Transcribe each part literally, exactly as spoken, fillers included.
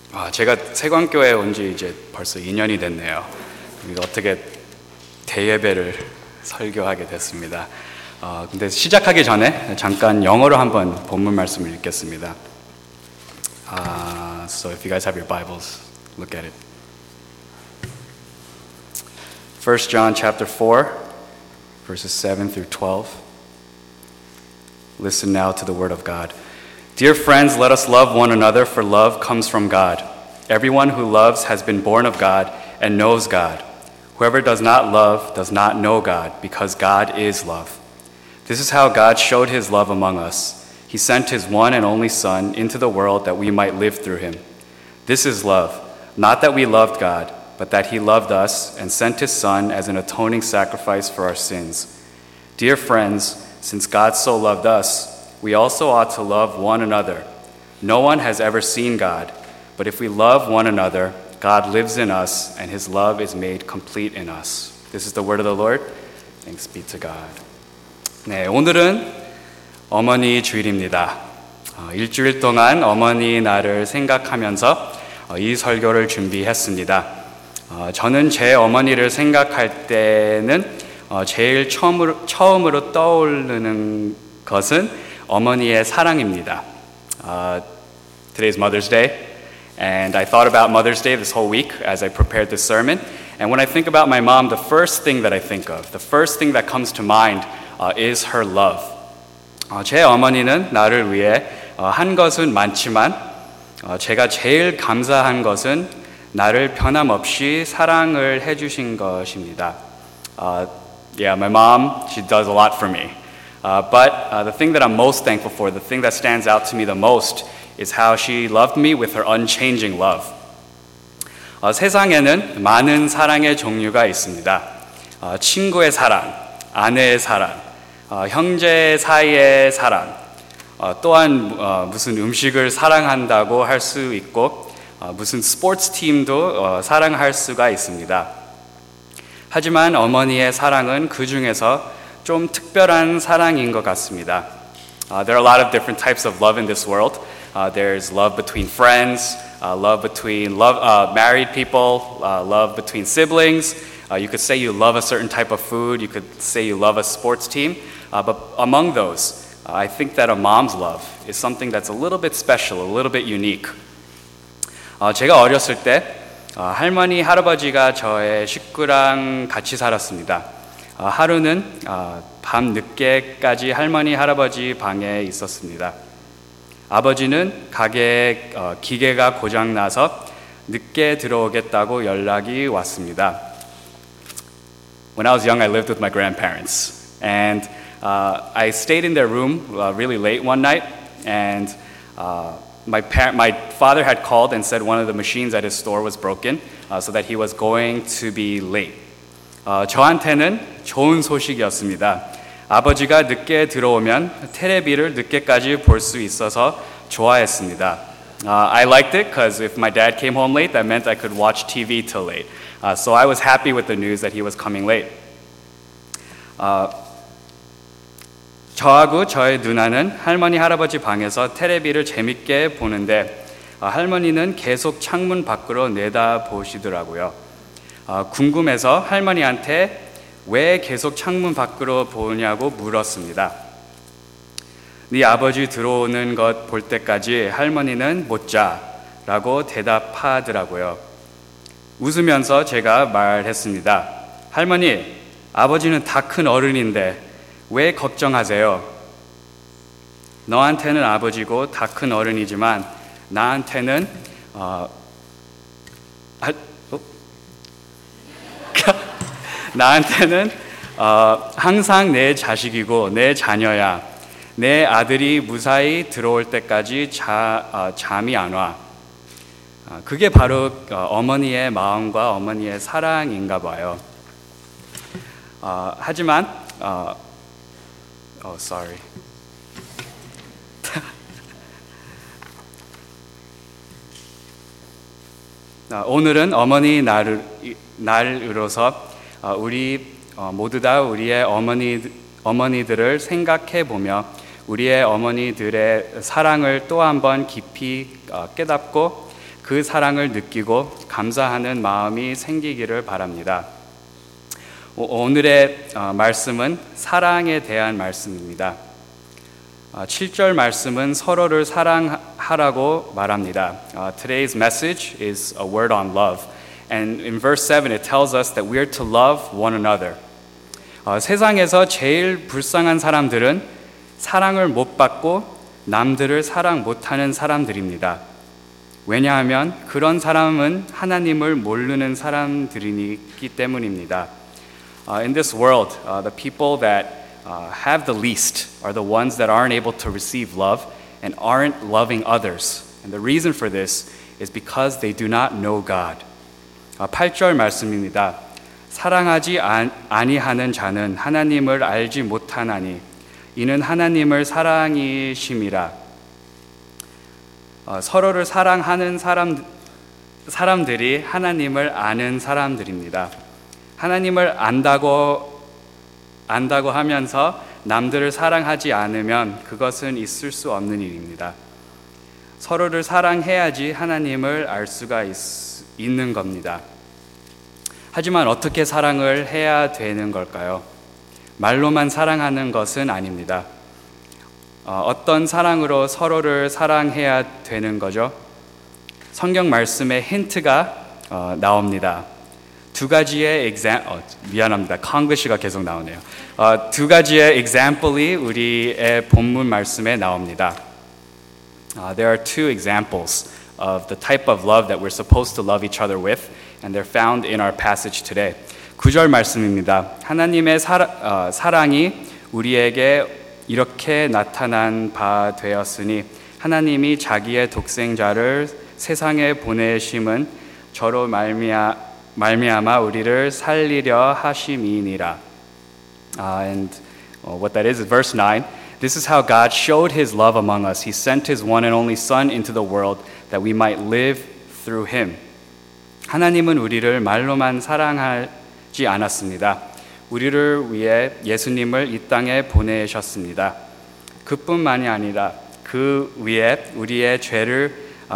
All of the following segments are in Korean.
아, 제가 세광교회에 온 지 이제 벌써 이 년이 됐네요. 어떻게 대예배를 설교하게 됐습니다. 어, 근데 시작하기 전에 잠깐 영어로 한번 본문 말씀을 읽겠습니다. Uh, so if you guys have your Bibles, look at it. First John chapter four, verses seven through twelve. Listen now to the word of God. Dear friends, let us love one another, for love comes from God. Everyone who loves has been born of God and knows God. Whoever does not love does not know God, because God is love. This is how God showed his love among us. He sent his one and only Son into the world that we might live through him. This is love, not that we loved God, but that he loved us and sent his Son as an atoning sacrifice for our sins. Dear friends, since God so loved us, we also ought to love one another. No one has ever seen God, but if we love one another, God lives in us, and his love is made complete in us. This is the word of the Lord. Thanks be to God. 네, 오늘은 어머니 주일입니다. 어, 일주일 동안 어머니 날을 생각하면서 어, 이 설교를 준비했습니다. 어, 저는 제 어머니를 생각할 때는 어, 제일 처음으로, 처음으로 떠오르는 것은 어머니의 사랑입니다. Uh, today's Mother's Day. And I thought about Mother's Day this whole week as I prepared this sermon. And when I think about my mom, the first thing that I think of, the first thing that comes to mind uh, is her love. 어, 제 어머니는 나를 위해 어, 한 것은 많지만 어, 제가 제일 감사한 것은 나를 변함없이 사랑을 해주신 것입니다. Uh, yeah, my mom, she does a lot for me. Uh, but uh, the thing that I'm most thankful for, the thing that stands out to me the most, is how she loved me with her unchanging love. 어, 세상에는 많은 사랑의 종류가 있습니다. 어, 친구의 사랑, 아내의 사랑, 어, 형제 사이의 사랑, 어, 또한 어, 무슨 음식을 사랑한다고 할 수 있고 어, 무슨 스포츠 팀도 어, 사랑할 수가 있습니다. 하지만 어머니의 사랑은 그 중에서 좀 특별한 사랑인 것 같습니다. Uh, there are a lot of different types of love in this world. Uh, there's love between friends, uh, love between love, uh, married people, uh, love between siblings. Uh, you could say you love a certain type of food. You could say you love a sports team. Uh, but among those, uh, I think that a mom's love is something that's a little bit special, a little bit unique. Uh, 제가 어렸을 때 uh, 할머니, 할아버지가 저의 식구랑 같이 살았습니다. Uh, 하루는 uh, 밤 늦게까지 할머니, 할아버지 방에 있었습니다. 아버지는 가게에 어, 기계가 고장나서 늦게 들어오겠다고 연락이 왔습니다. When I was young, I lived with my grandparents. And uh, I stayed in their room uh, really late one night. And uh, my, par- my father had called and said one of the machines at his store was broken, uh, so that he was going to be late. 어, 저한테는 좋은 소식이었습니다. 아버지가 늦게 들어오면 테레비를 늦게까지 볼 수 있어서 좋아했습니다. Uh, I liked it because if my dad came home late, that meant I could watch T V till late. Uh, so I was happy with the news that he was coming late. Uh, 저하고 저의 누나는 할머니, 할아버지 방에서 테레비를 재밌게 보는데 uh, 할머니는 계속 창문 밖으로 내다보시더라고요. Uh, 궁금해서 할머니한테 왜 계속 창문 밖으로 보냐고 물었습니다. 네 아버지 들어오는 것 볼 때까지 할머니는 못 자라고 대답하더라고요. 웃으면서 제가 말했습니다. 할머니, 아버지는 다 큰 어른인데 왜 걱정하세요? 너한테는 아버지고 다 큰 어른이지만 나한테는 어, 아, 어? 나한테는 어, 항상 내 자식이고 내 자녀야. 내 아들이 무사히 들어올 때까지 자, 어, 잠이 안 와. 어, 그게 바로 어, 어머니의 마음과 어머니의 사랑인가 봐요. 어, 하지만 어, oh, sorry. 어, 오늘은 어머니 날, 날으로서 어, 우리 어, 모두 다 우리의 어머니, 어머니들을 생각해 보며 우리의 어머니들의 사랑을 또 한 번 깊이 어, 깨닫고 그 사랑을 느끼고 감사하는 마음이 생기기를 바랍니다. 오늘의 말씀은 사랑에 대한 말씀입니다. 칠 절 말씀은 서로를 사랑하라고 말합니다. Today's message is a word on love. And in verse seven it tells us that we are to love one another. 어, 세상에서 제일 불쌍한 사람들은 사랑을 못 받고 남들을 사랑 못하는 사람들입니다. 왜냐하면 그런 사람은 하나님을 모르는 사람들이기 때문입니다. Uh, in this world, uh, the people that uh, have the least are the ones that aren't able to receive love and aren't loving others. And the reason for this is because they do not know God. uh, 팔 절 말씀입니다. 사랑하지 아니하는 자는 하나님을 알지 못하나니 이는 하나님을 사랑이심이라. 어, 서로를 사랑하는 사람, 사람들이 하나님을 아는 사람들입니다. 하나님을 안다고, 안다고 하면서 남들을 사랑하지 않으면 그것은 있을 수 없는 일입니다. 서로를 사랑해야지 하나님을 알 수가 있, 있는 겁니다. 하지만 어떻게 사랑을 해야 되는 걸까요? 말로만 사랑하는 것은 아닙니다. 어, 어떤 사랑으로 서로를 사랑해야 되는 거죠? 성경 말씀에 힌트가 어, 나옵니다. 두 가지의 exam, 어, 미안합니다. 콩글리시가 계속 나오네요. 어, 두 가지의 example이 우리의 본문 말씀에 나옵니다. Uh, there are two examples of the type of love that we're supposed to love each other with, and they're found in our passage today. 구 절 말씀입니다. 하나님의 사라, 어, 사랑이 우리에게 이렇게 나타난 바 되었으니 하나님이 자기의 독생자를 세상에 보내심은 저로 말미암아, 말미암아 우리를 살리려 하심이니라. Uh, and uh, what that is is verse nine. This is how God showed his love among us. He sent his one and only Son into the world that we might live through him. 하나님은 우리를 말로만 사랑하지 않았습니다. 우리를 위해 예수님을 이 땅에 보내셨습니다. 그뿐만이 아니라 그 위에 우리의 죄를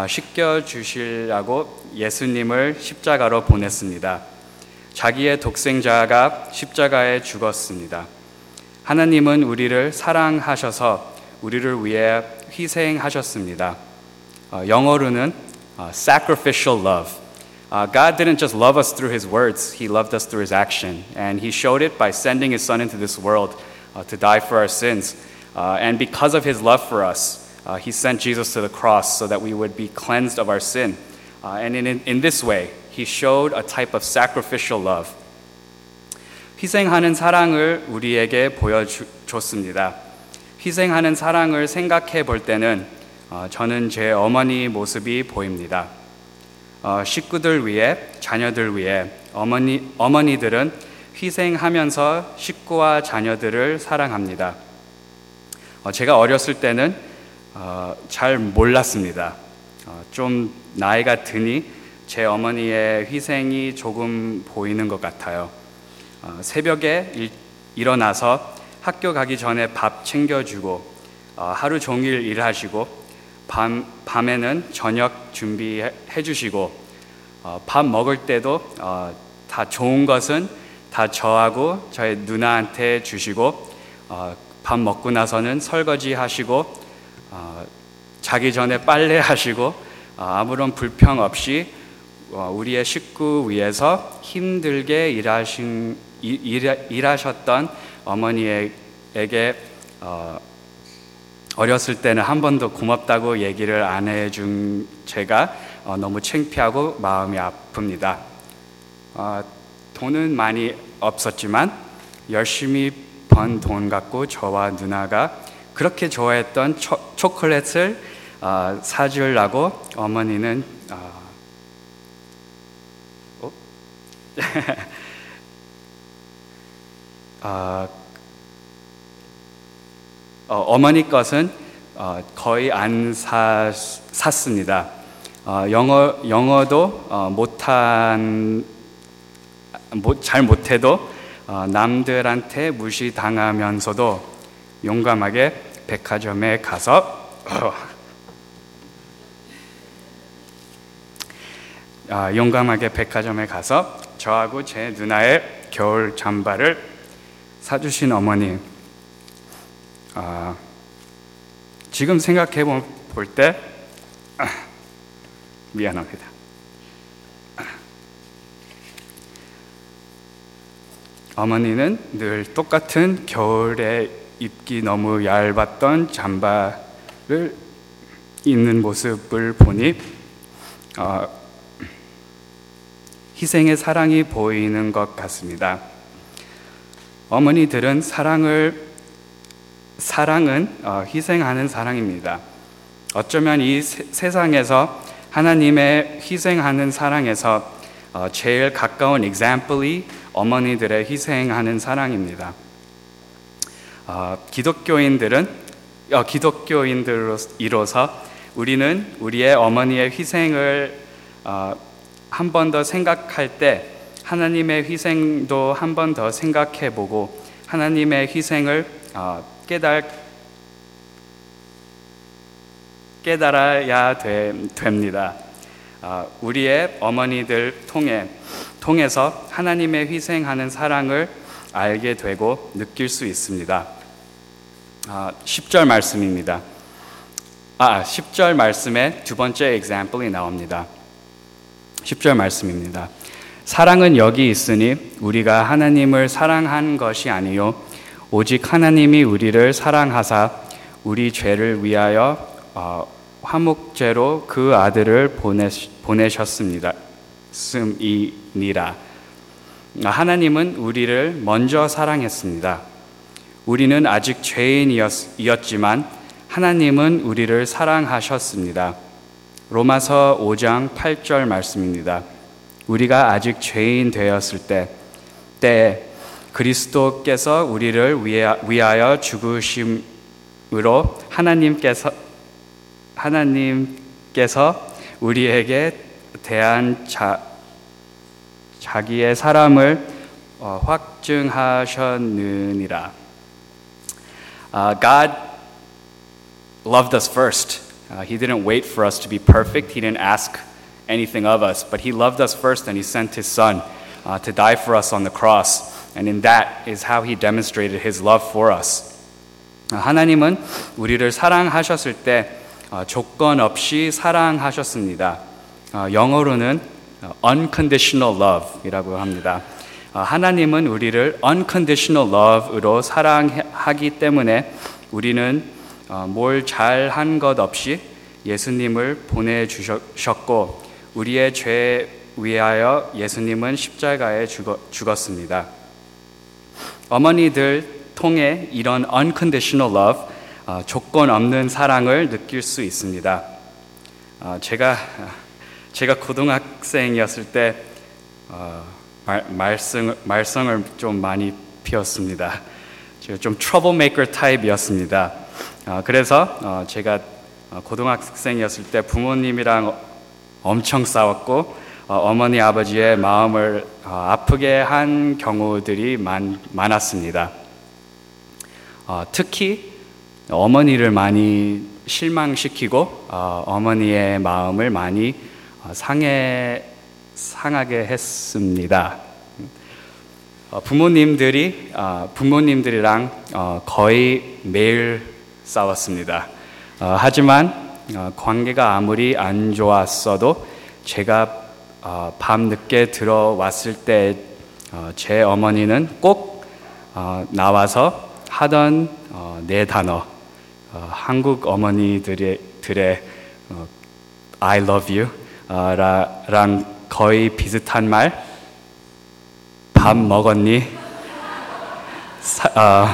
씻겨주시려고 예수님을 십자가로 보냈습니다. 자기의 독생자가 십자가에 죽었습니다. 하나님은 우리를 사랑하셔서 우리를 위해 희생하셨습니다. 어, 영어로는 uh, sacrificial love. Uh, God didn't just love us through his words, he loved us through his action. And he showed it by sending his son into this world uh, to die for our sins. Uh, and because of his love for us, uh, he sent Jesus to the cross so that we would be cleansed of our sin. Uh, and in, in this way, he showed a type of sacrificial love. 희생하는 사랑을 우리에게 보여줬습니다. 희생하는 사랑을 생각해 볼 때는 어, 저는 제 어머니 모습이 보입니다. 어, 식구들 위해, 자녀들 위해 어머니, 어머니들은 희생하면서 식구와 자녀들을 사랑합니다. 어, 제가 어렸을 때는 어, 잘 몰랐습니다. 어, 좀 나이가 드니 제 어머니의 희생이 조금 보이는 것 같아요. 어, 새벽에 일, 일어나서 학교 가기 전에 밥 챙겨주고 어, 하루 종일 일하시고 밤, 밤에는 저녁 준비해 주시고 어, 밥 먹을 때도 어, 다 좋은 것은 다 저하고 저희 누나한테 주시고 어, 밥 먹고 나서는 설거지 하시고 어, 자기 전에 빨래 하시고 어, 아무런 불평 없이 어, 우리의 식구 위해서 힘들게 일하신, 일, 일하셨던 어머니에게 어, 어렸을 때는 한 번도 고맙다고 얘기를 안 해준 제가 어, 너무 창피하고 마음이 아픕니다. 어, 돈은 많이 없었지만 열심히 번 돈 갖고 저와 누나가 그렇게 좋아했던 초, 초콜릿을 어, 사주려고 어머니는 어, 어? 어, 어, 어머니 것은 어, 거의 안 사, 샀습니다. 어, 영어, 영어도 어, 못한, 못, 잘 못해도 어, 남들한테 무시당하면서도 용감하게 백화점에 가서 어, 아, 용감하게 백화점에 가서 저하고 제 누나의 겨울 잠바를 사주신 어머니, 아, 지금 생각해 볼 때 아, 미안합니다. 어머니는 늘 똑같은 겨울에 입기 너무 얇았던 잠바를 입는 모습을 보니 어, 희생의 사랑이 보이는 것 같습니다. 어머니들은 사랑을 사랑은 어, 희생하는 사랑입니다. 어쩌면 이 세, 세상에서 하나님의 희생하는 사랑에서 어, 제일 가까운 example이 어머니들의 희생하는 사랑입니다. 어, 기독교인들은 어, 기독교인들로서 우리는 우리의 어머니의 희생을 어, 한 번 더 생각할 때 하나님의 희생도 한 번 더 생각해보고 하나님의 희생을 어, 깨달 깨달아야 되, 됩니다. 어, 우리의 어머니들 통해 통해서 하나님의 희생하는 사랑을 알게 되고 느낄 수 있습니다. 아, 십 절 말씀입니다. 아, 십 절 말씀에 두 번째 example이 나옵니다. 십 절 말씀입니다. 사랑은 여기 있으니 우리가 하나님을 사랑한 것이 아니요 오직 하나님이 우리를 사랑하사 우리 죄를 위하여 어, 화목제로 그 아들을 보내, 보내셨습니다. 씀이니라. 하나님은 우리를 먼저 사랑했습니다. 우리는 아직 죄인이었지만 하나님은 우리를 사랑하셨습니다. 로마서 오 장 팔 절 말씀입니다. 우리가 아직 죄인 되었을 때, 때에 그리스도께서 우리를 위하여 죽으심으로 하나님께서 하나님께서 우리에게 대한 자, 자기의 사랑을 어, 확증하셨느니라. Uh, God loved us first. Uh, he didn't wait for us to be perfect. He didn't ask anything of us, but He loved us first, and He sent His Son uh, to die for us on the cross. And in that is how He demonstrated His love for us. Uh, 하나님은 우리를 사랑하셨을 때 어, 조건 없이 사랑하셨습니다. 어, 영어로는 unconditional love이라고 합니다. 하나님은 우리를 unconditional love으로 사랑하기 때문에 우리는 뭘 잘한 것 없이 예수님을 보내주셨고 우리의 죄 위하여 예수님은 십자가에 죽었습니다. 어머니들 통해 이런 unconditional love, 조건 없는 사랑을 느낄 수 있습니다. 제가 제가 고등학생이었을 때 어, 말, 말썽, 말썽을 좀 많이 피웠습니다. 제가 좀 트러블메이커 타입이었습니다. 어, 그래서 어, 제가 고등학생이었을 때 부모님이랑 엄청 싸웠고 어, 어머니 아버지의 마음을 어, 아프게 한 경우들이 많, 많았습니다. 어, 특히 어머니를 많이 실망시키고 어, 어머니의 마음을 많이 상해, 상하게 했습니다. 어, 부모님들이, 어, 부모님들이랑 어, 거의 매일 싸웠습니다. 어, 하지만 어, 관계가 아무리 안 좋았어도 제가 어, 밤 늦게 들어왔을 때 제 어, 어머니는 꼭 어, 나와서 하던 어, 네 단어, 어, 한국 어머니들의 들의, 어, I love you 어, 라, 랑 거의 비슷한 말, 밥 먹었니? 사, 어,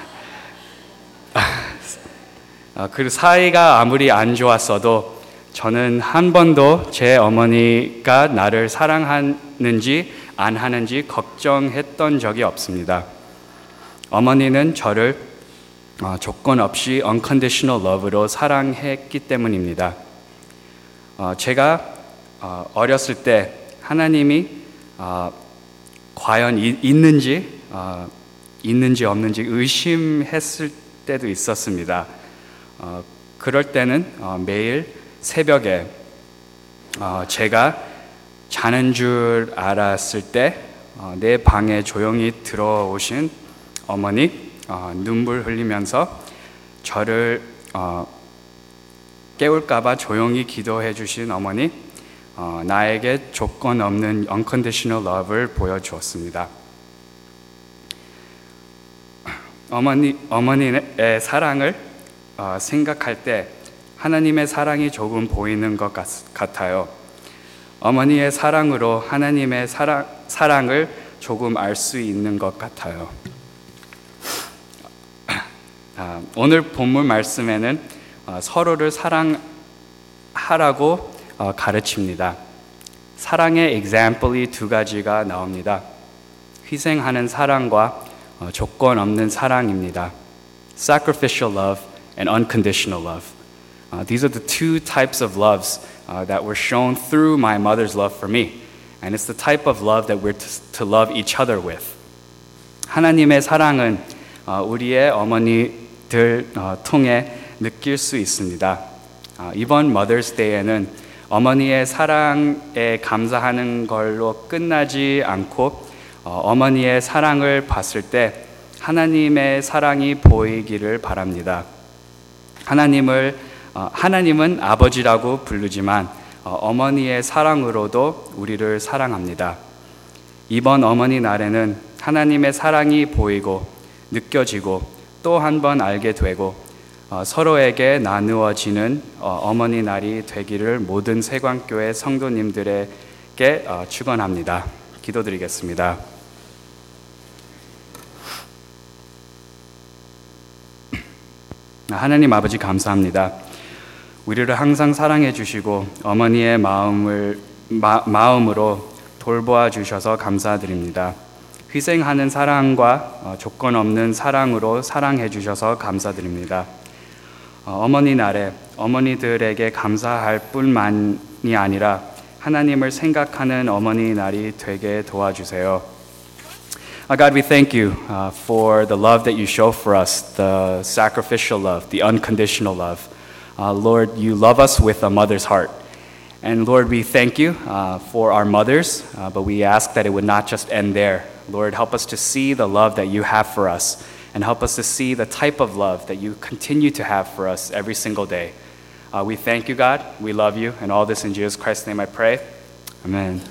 어, 그 사이가 아무리 안 좋았어도 저는 한 번도 제 어머니가 나를 사랑하는지 안 하는지 걱정했던 적이 없습니다. 어머니는 저를 어, 조건 없이 unconditional love로 사랑했기 때문입니다. 어, 제가 어, 어렸을 때 하나님이 어, 과연 이, 있는지 어, 있는지 없는지 의심했을 때도 있었습니다. 어, 그럴 때는 어, 매일 새벽에 어, 제가 자는 줄 알았을 때 내 방에 조용히 들어오신 어머니, 눈물 흘리면서 저를 깨울까봐 조용히 기도해 주신 어머니, 나에게 조건 없는 unconditional love를 보여주었습니다. 어머니, 어머니의 사랑을 생각할 때 하나님의 사랑이 조금 보이는 것 같, 같아요. 어머니의 사랑으로 하나님의 사랑, 사랑을 조금 알 수 있는 것 같아요. 아, 오늘 본문 말씀에는 어, 서로를 사랑하라고 어, 가르칩니다. 사랑의 example이 두 가지가 나옵니다. 희생하는 사랑과 어, 조건 없는 사랑입니다. Sacrificial love and unconditional love. Uh, these are the two types of loves uh, that were shown through my mother's love for me. And it's the type of love that we're to, to love each other with. 하나님의 사랑은 uh, 우리의 어머니들 uh, 통해 느낄 수 있습니다. uh, 이번 Mother's Day에는 어머니의 사랑에 감사하는 걸로 끝나지 않고 uh, 어머니의 사랑을 봤을 때 하나님의 사랑이 보이기를 바랍니다. 하나님을 어, 하나님은 아버지라고 부르지만 어, 어머니의 사랑으로도 우리를 사랑합니다. 이번 어머니 날에는 하나님의 사랑이 보이고 느껴지고 또 한 번 알게 되고 어, 서로에게 나누어지는 어, 어머니 날이 되기를 모든 세광교회 성도님들에게 어, 축원합니다. 기도드리겠습니다. 하나님 아버지 감사합니다. 우리를 항상 사랑해 주시고 어머니의 마음을 마, 마음으로 돌보아 주셔서 감사드립니다. 희생하는 사랑과 어, 조건 없는 사랑으로 사랑해 주셔서 감사드립니다. 어, 어머니 날에 어머니들에게 감사할 뿐만이 아니라 하나님을 생각하는 어머니 날이 되게 도와주세요. Uh, God, we thank you uh, for the love that you show for us, the sacrificial love, the unconditional love. Uh, Lord, you love us with a mother's heart. And Lord, we thank you uh, for our mothers, uh, but we ask that it would not just end there. Lord, help us to see the love that you have for us, and help us to see the type of love that you continue to have for us every single day. Uh, we thank you, God. We love you. And all this in Jesus Christ's name I pray. Amen.